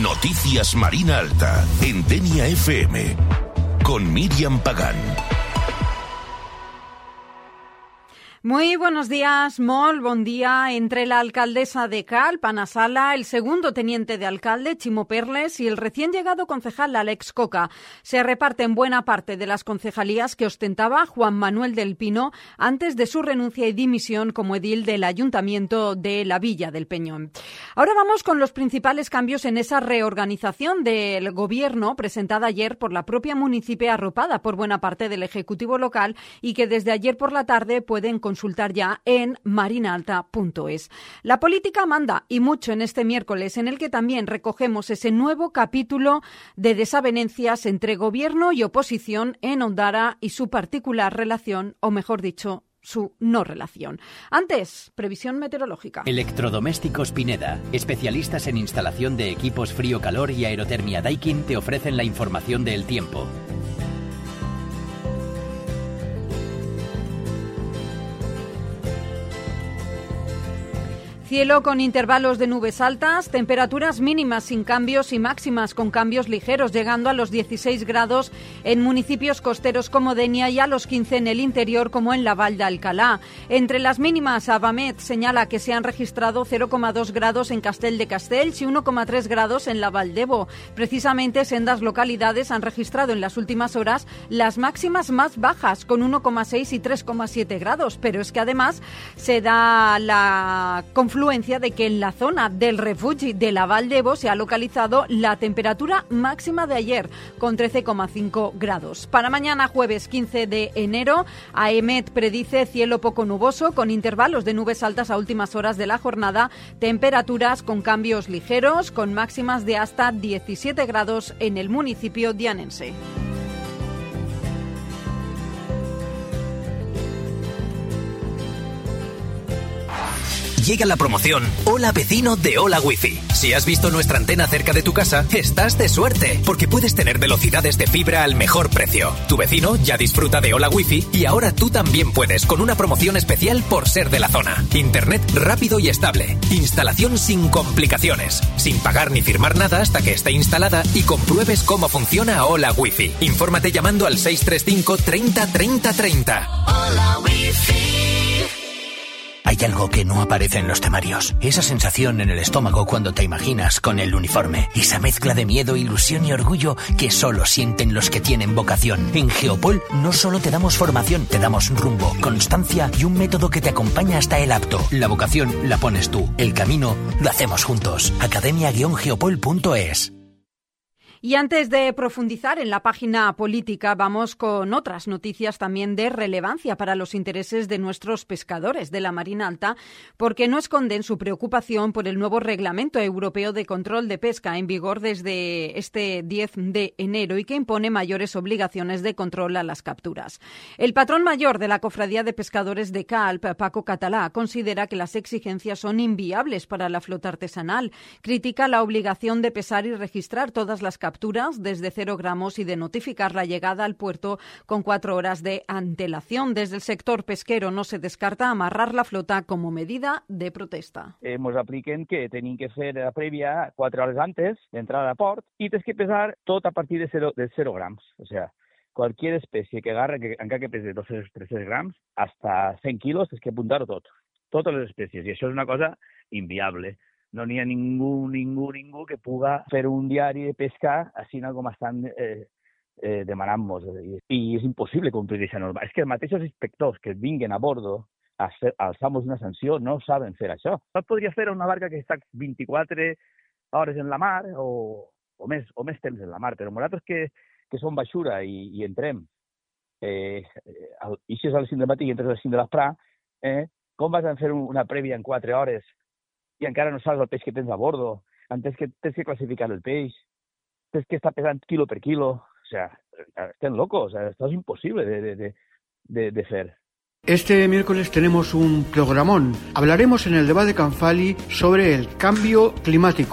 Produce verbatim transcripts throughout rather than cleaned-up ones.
Noticias Marina Alta, en Denia F M, con Miriam Pagán. Muy buenos días, molt bon día. Entre la alcaldesa de Calp, Ana Sala, el segundo teniente de alcalde, Chimo Perles, y el recién llegado concejal Alex Coca, se reparten buena parte de las concejalías que ostentaba Juan Manuel del Pino antes de su renuncia y dimisión como edil del Ayuntamiento de la Villa del Peñón. Ahora vamos con los principales cambios en esa reorganización del gobierno presentada ayer por la propia municipio, arropada por buena parte del Ejecutivo local y que desde ayer por la tarde pueden consultar ya en marinaalta punto es. La política manda y mucho en este miércoles, en el que también recogemos ese nuevo capítulo de desavenencias entre gobierno y oposición en Ondara y su particular relación, o mejor dicho, su no relación. Antes, previsión meteorológica. Electrodomésticos Pineda, especialistas en instalación de equipos frío-calor y aerotermia Daikin, te ofrecen la información del tiempo. Cielo con intervalos de nubes altas, temperaturas mínimas sin cambios y máximas con cambios ligeros, llegando a los dieciséis grados en municipios costeros como Denia y a los quince en el interior como en la Val de Alcalá. Entre las mínimas, Avamet señala que se han registrado cero coma dos grados en Castell de Castells y uno coma tres grados en la Val d'Ebo. Precisamente, sendas localidades han registrado en las últimas horas las máximas más bajas, con uno coma seis y tres coma siete grados, pero es que además se da la confluencia de que en la zona del refugi de la Val d'Ebo se ha localizado la temperatura máxima de ayer, con trece coma cinco grados. Para mañana, jueves quince de enero, AEMET predice cielo poco nuboso, con intervalos de nubes altas a últimas horas de la jornada, temperaturas con cambios ligeros, con máximas de hasta diecisiete grados en el municipio dianense. Llega la promoción Hola Vecino de Hola Wifi. Si has visto nuestra antena cerca de tu casa, estás de suerte, porque puedes tener velocidades de fibra al mejor precio. Tu vecino ya disfruta de Hola Wifi y ahora tú también puedes, con una promoción especial por ser de la zona. Internet rápido y estable. Instalación sin complicaciones. Sin pagar ni firmar nada hasta que esté instalada y compruebes cómo funciona Hola Wifi. Infórmate llamando al seis tres cinco treinta treinta treinta. Hola Wifi. Hay algo que no aparece en los temarios. Esa sensación en el estómago cuando te imaginas con el uniforme. Esa mezcla de miedo, ilusión y orgullo que solo sienten los que tienen vocación. En Geopol no solo te damos formación, te damos rumbo, constancia y un método que te acompaña hasta el apto. La vocación la pones tú. El camino lo hacemos juntos. academia guion geopol punto es. Y antes de profundizar en la página política, vamos con otras noticias también de relevancia para los intereses de nuestros pescadores de la Marina Alta, porque no esconden su preocupación por el nuevo Reglamento Europeo de Control de Pesca en vigor desde este diez de enero y que impone mayores obligaciones de control a las capturas. El patrón mayor de la Cofradía de Pescadores de Calp, Paco Catalá, considera que las exigencias son inviables para la flota artesanal. Critica la obligación de pesar y registrar todas las capturas capturas desde cero gramos y de notificar la llegada al puerto con cuatro horas de antelación. Desde el sector pesquero no se descarta amarrar la flota como medida de protesta. Eh, mos apliquen que tenim que fer la prèvia quatre hores antes d'entrada a port i tens que pesar tot a partir de cero, de cero grams. O sea, cualquier especie que agarre, que encara que pese doscientos trescientos grams, hasta cent quilos, tens que apuntar-ho tot. Totes les espècies. I això és una cosa inviable. No n'hi ha ningú, ningú, ningú que puga fer un diari de pesca així com estan eh, eh, demanant-nos. I és impossible complir aquesta norma. És que els mateixos inspectors que vinguen a bordo a alçar-nos una sanció no saben fer això. No podria fer una barca que està vint-i-quatre hores en la mar o, o, més, o més temps en la mar, però nosaltres que, que som baixura i, i entrem, eh, ixes a les cinc del matí i entres a les cinc de l'esprà, eh, com vas a fer una prèvia en quatre hores i encara no saps el peix que tens a bordo, tens que, tens que classificar el peix, tens que estar pesant quilo per kilo, o sea, estén locos, o sea, esto es imposible de, de, de, de hacer. Este miércoles tenemos un programón. Hablaremos en el debate Canfali sobre el cambio climático,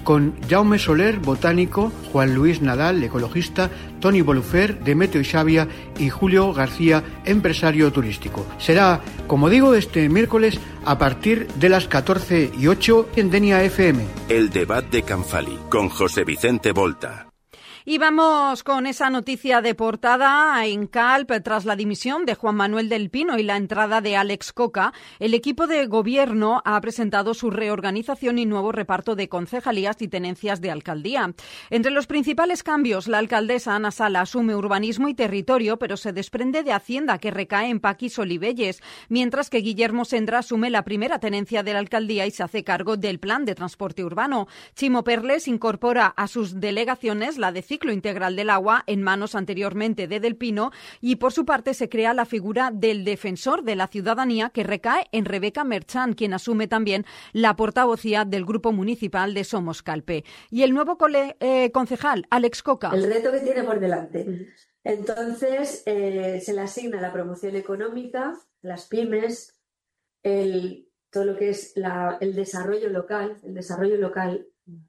con Jaume Soler, botánico, Juan Luis Nadal, ecologista, Toni Bolufer, Demetrio Xavia y Julio García, empresario turístico. Será, como digo, este miércoles a partir de las catorce y ocho en Denia F M. El debate de Canfali con José Vicente Volta. Y vamos con esa noticia de portada en Calp. Tras la dimisión de Juan Manuel del Pino y la entrada de Alex Coca, el equipo de gobierno ha presentado su reorganización y nuevo reparto de concejalías y tenencias de alcaldía. Entre los principales cambios, la alcaldesa Ana Sala asume urbanismo y territorio, pero se desprende de Hacienda, que recae en Paquis Olivelles, mientras que Guillermo Sendra asume la primera tenencia de la alcaldía y se hace cargo del plan de transporte urbano. Chimo Perles incorpora a sus delegaciones la de ciclo integral del agua, en manos anteriormente de Del Pino, y por su parte se crea la figura del defensor de la ciudadanía, que recae en Rebeca Merchant, quien asume también la portavocía del Grupo Municipal de Somos Calpe. Y el nuevo cole, eh, concejal, Alex Coca. El reto que tiene por delante. Entonces, eh, se le asigna la promoción económica, las pymes, el, todo lo que es la, el desarrollo local, el desarrollo local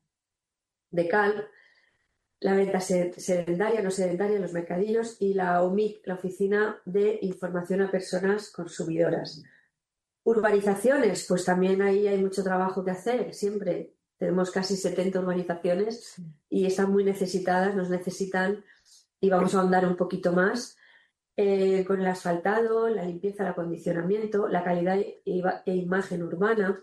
de Calp, la venta sedentaria, no sedentaria, los mercadillos, y la O M I C, la Oficina de Información a Personas Consumidoras. Urbanizaciones, pues también ahí hay mucho trabajo que hacer, siempre. Tenemos casi setenta urbanizaciones y están muy necesitadas, nos necesitan, y vamos a ahondar un poquito más eh, con el asfaltado, la limpieza, el acondicionamiento, la calidad e, e imagen urbana,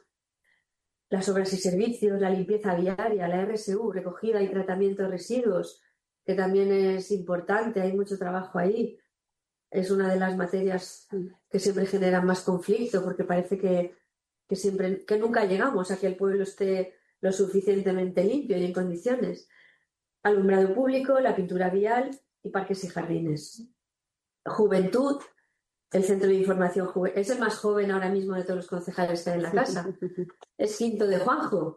las obras y servicios, la limpieza viaria, la R S U, recogida y tratamiento de residuos, que también es importante, hay mucho trabajo ahí. Es una de las materias que siempre generan más conflicto, porque parece que, que, siempre, que nunca llegamos a que el pueblo esté lo suficientemente limpio y en condiciones. Alumbrado público, la pintura vial y parques y jardines. Juventud, el Centro de Información Juvenil. Es el más joven ahora mismo de todos los concejales que hay en la casa. Es quinto de Juanjo.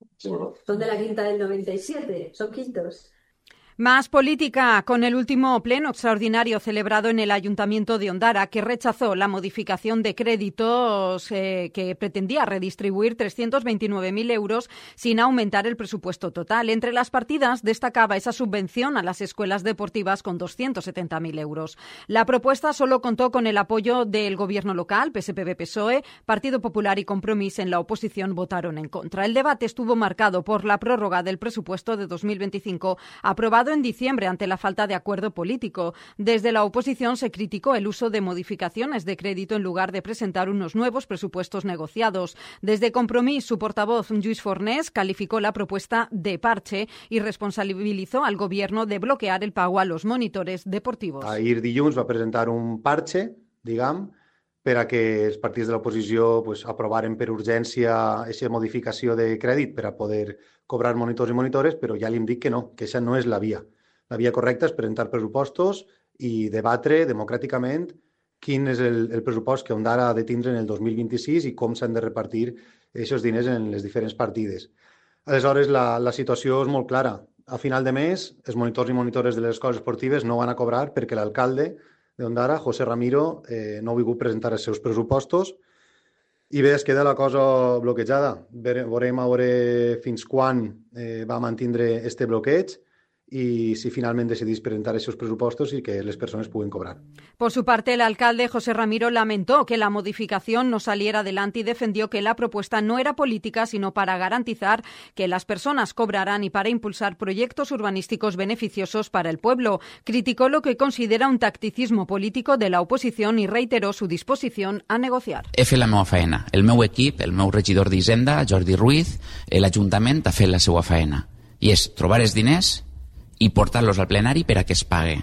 Son de la quinta del noventa y siete. Son quintos. Más política, con el último pleno extraordinario celebrado en el Ayuntamiento de Ondara, que rechazó la modificación de créditos eh, que pretendía redistribuir trescientos veintinueve mil euros sin aumentar el presupuesto total. Entre las partidas destacaba esa subvención a las escuelas deportivas con doscientos setenta mil euros. La propuesta solo contó con el apoyo del Gobierno local, P S P B P S O E, Partido Popular y Compromís. En la oposición votaron en contra. El debate estuvo marcado por la prórroga del presupuesto de dos mil veinticinco, aprobado en diciembre ante la falta de acuerdo político. Desde la oposición se criticó el uso de modificaciones de crédito en lugar de presentar unos nuevos presupuestos negociados. Desde Compromís, su portavoz, Lluís Fornés, calificó la propuesta de parche y responsabilizó al Gobierno de bloquear el pago a los monitores deportivos. Ahir dilluns va presentar un parche, diguem, per a que els partits de l'oposició pues, aprovaren per urgència aquesta modificació de crèdit per a poder cobrar monitors i monitores, però ja li hem dit que no, que això no és la via. La via correcta és presentar pressupostos i debatre democràticament quin és el, el pressupost que Ondara ha de tindre en el dos mil vint-i-sis i com s'han de repartir aquests diners en les diferents partides. Aleshores, la, la situació és molt clara. A final de mes, els monitors i monitores de les escoles esportives no van a cobrar perquè l'alcalde de Ondara, José Ramiro, eh, no ha volgut presentar els seus pressupostos i bé, es queda la cosa bloquejada. Veurem a veure fins quan eh, va mantindre este bloqueig y si finalmente decidís presentar esos presupuestos y que las personas pueden cobrar. Por su parte, el alcalde José Ramiro lamentó que la modificación no saliera adelante y defendió que la propuesta no era política, sino para garantizar que las personas cobrarán y para impulsar proyectos urbanísticos beneficiosos para el pueblo. Criticó lo que considera un tacticismo político de la oposición y reiteró su disposición a negociar. He fet la meva faena. El meu equip, el meu regidor d'Hisenda, Jordi Ruiz, l'Ajuntament ha fet la seva faena. I és trobar els diners i portar-los al plenari per a que es pague.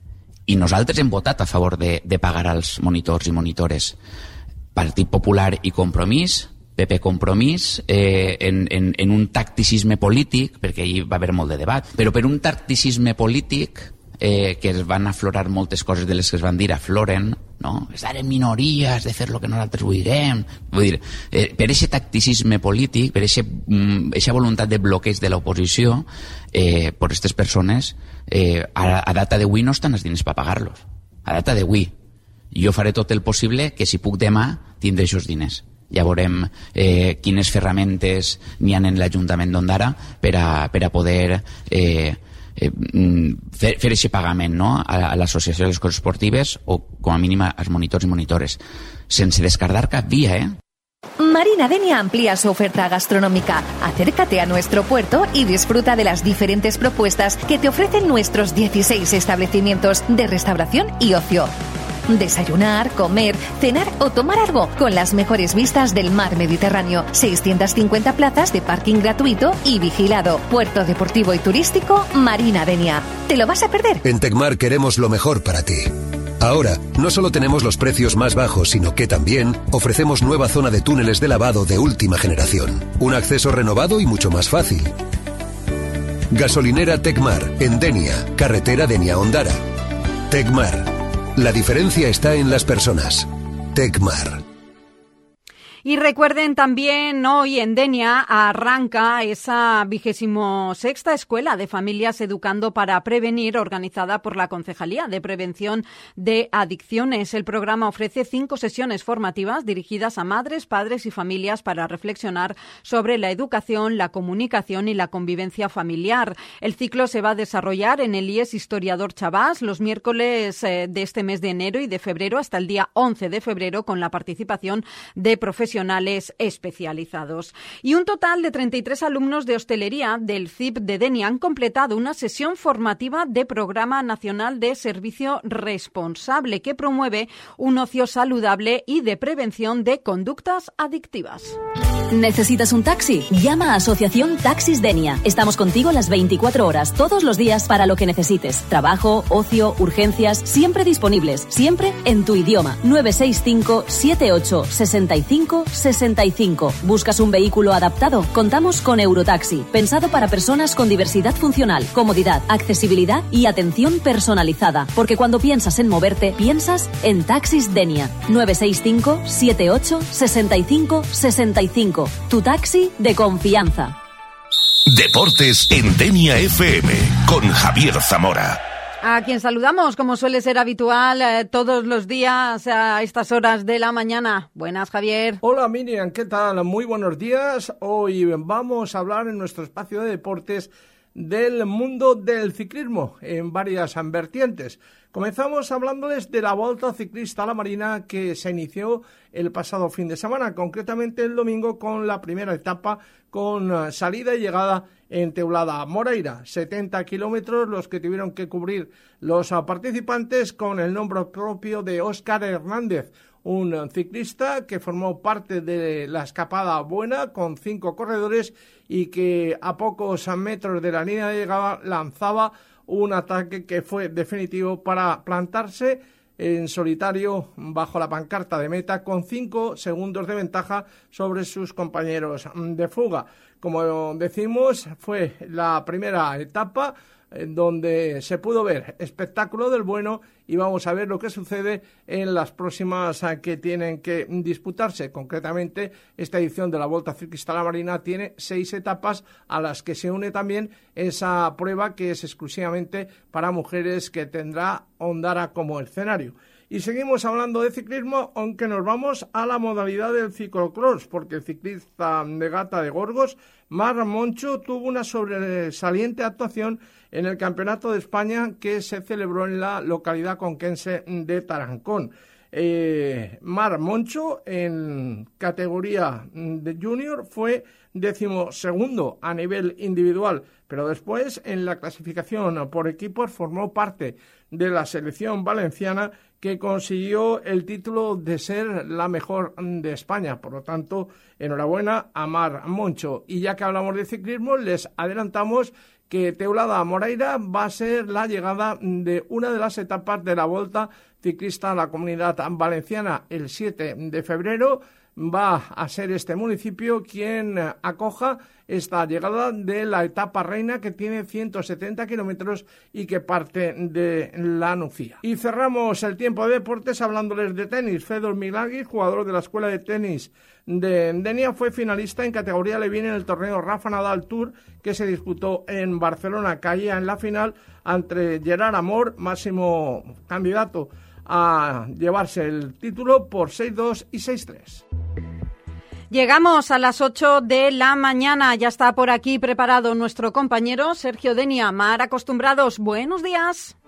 I nosaltres hem votat a favor de, de pagar als monitors i monitores. Partit Popular i Compromís, P P Compromís, eh, en, en, en un tacticisme polític, perquè hi va haver molt de debat, però per un tacticisme polític eh, que es van aflorar moltes coses de les que es van dir afloren, no? Estar en minoria, has de fer el que nosaltres vulguem. Vull dir, eh, per aquest tacticisme polític, per aquesta voluntat de bloqueig de l'oposició, eh, per aquestes persones, eh, a, a data d'avui no estan els diners per pagar-los. A data d'avui. Jo faré tot el possible que si puc demà tindré aquests diners. ja veurem eh, quines ferramentes n'hi ha en l'Ajuntament d'Ondara per a, per a poder eh, eh, fer, fer aquest pagament, no? a, a l'Associació de les Coses Esportives o com a mínim als monitors i monitores, sense descartar cap via, eh? Marina Denia amplía su oferta gastronómica. Acércate a nuestro puerto y disfruta de las diferentes propuestas que te ofrecen nuestros dieciséis establecimientos de restauración y ocio. Desayunar, comer, cenar o tomar algo con las mejores vistas del mar Mediterráneo. seiscientas cincuenta plazas de parking gratuito y vigilado. Puerto deportivo y turístico Marina Denia. ¿Te lo vas a perder? En Tecmar queremos lo mejor para ti. Ahora, no solo tenemos los precios más bajos, sino que también ofrecemos nueva zona de túneles de lavado de última generación. Un acceso renovado y mucho más fácil. Gasolinera Tecmar, en Denia, carretera Denia-Ondara. Tecmar. La diferencia está en las personas. Tecmar. Y recuerden también, hoy en Denia arranca esa vigésimo sexta Escuela de Familias Educando para Prevenir, organizada por la Concejalía de Prevención de Adicciones. El programa ofrece cinco sesiones formativas dirigidas a madres, padres y familias para reflexionar sobre la educación, la comunicación y la convivencia familiar. El ciclo se va a desarrollar en el I E S Historiador Chavás los miércoles eh, de este mes de enero y de febrero hasta el día once de febrero, con la participación de profesionales especializados. Y un total de treinta y tres alumnos de hostelería del C I P de Denia han completado una sesión formativa de Programa Nacional de Servicio Responsable que promueve un ocio saludable y de prevención de conductas adictivas. ¿Necesitas un taxi? Llama a Asociación Taxis Denia. Estamos contigo las veinticuatro horas, todos los días, para lo que necesites. Trabajo, ocio, urgencias, siempre disponibles, siempre en tu idioma. nueve seis cinco, siete ocho, seis cinco, seis cinco. ¿Buscas un vehículo adaptado? Contamos con Eurotaxi, pensado para personas con diversidad funcional, comodidad, accesibilidad y atención personalizada. Porque cuando piensas en moverte, piensas en Taxis Denia. nueve seis cinco, siete ocho, seis cinco, seis cinco. Tu taxi de confianza. Deportes en Denia F M con Javier Zamora. A quien saludamos, como suele ser habitual, eh, todos los días a estas horas de la mañana. Buenas, Javier. Hola, Miriam, ¿qué tal? Muy buenos días. Hoy vamos a hablar en nuestro espacio de deportes del mundo del ciclismo en varias vertientes. Comenzamos hablándoles de la Volta Ciclista a la Marina, que se inició el pasado fin de semana, concretamente el domingo, con la primera etapa con salida y llegada en Teulada Moreira. setenta kilómetros los que tuvieron que cubrir los participantes, con el nombre propio de Óscar Hernández, un ciclista que formó parte de la escapada buena con cinco corredores y que a pocos metros de la línea de llegada lanzaba un ataque que fue definitivo para plantarse en solitario bajo la pancarta de meta con cinco segundos de ventaja sobre sus compañeros de fuga. Como decimos, fue la primera etapa en donde se pudo ver espectáculo del bueno, y vamos a ver lo que sucede en las próximas que tienen que disputarse. Concretamente, esta edición de la Volta Ciclista a la Marina tiene seis etapas, a las que se une también esa prueba que es exclusivamente para mujeres, que tendrá Ondara como escenario. Y seguimos hablando de ciclismo, aunque nos vamos a la modalidad del ciclocross, porque el ciclista de Gata de Gorgos, Marc Moncho, tuvo una sobresaliente actuación en el Campeonato de España que se celebró en la localidad conquense de Tarancón. Eh, Marc Moncho, en categoría de junior, fue decimosegundo a nivel individual, pero después en la clasificación por equipos formó parte de la selección valenciana, que consiguió el título de ser la mejor de España. Por lo tanto, enhorabuena a Marc Moncho. Y ya que hablamos de ciclismo, les adelantamos que Teulada Moreira va a ser la llegada de una de las etapas de la Volta Ciclista a la Comunidad Valenciana el siete de febrero. Va a ser este municipio quien acoja esta llegada de la etapa reina, que tiene ciento setenta kilómetros y que parte de la Nucía. Y cerramos el tiempo de deportes hablándoles de tenis. Fedor Milagui, jugador de la Escuela de Tenis de Denia, fue finalista en categoría Levine en el torneo Rafa Nadal Tour, que se disputó en Barcelona. Caía en la final ante Gerard Amor, máximo candidato a llevarse el título, por seis dos y seis tres. Llegamos a las ocho de la mañana. Ya está por aquí preparado nuestro compañero Sergio Denia. Mar acostumbrados. Buenos días.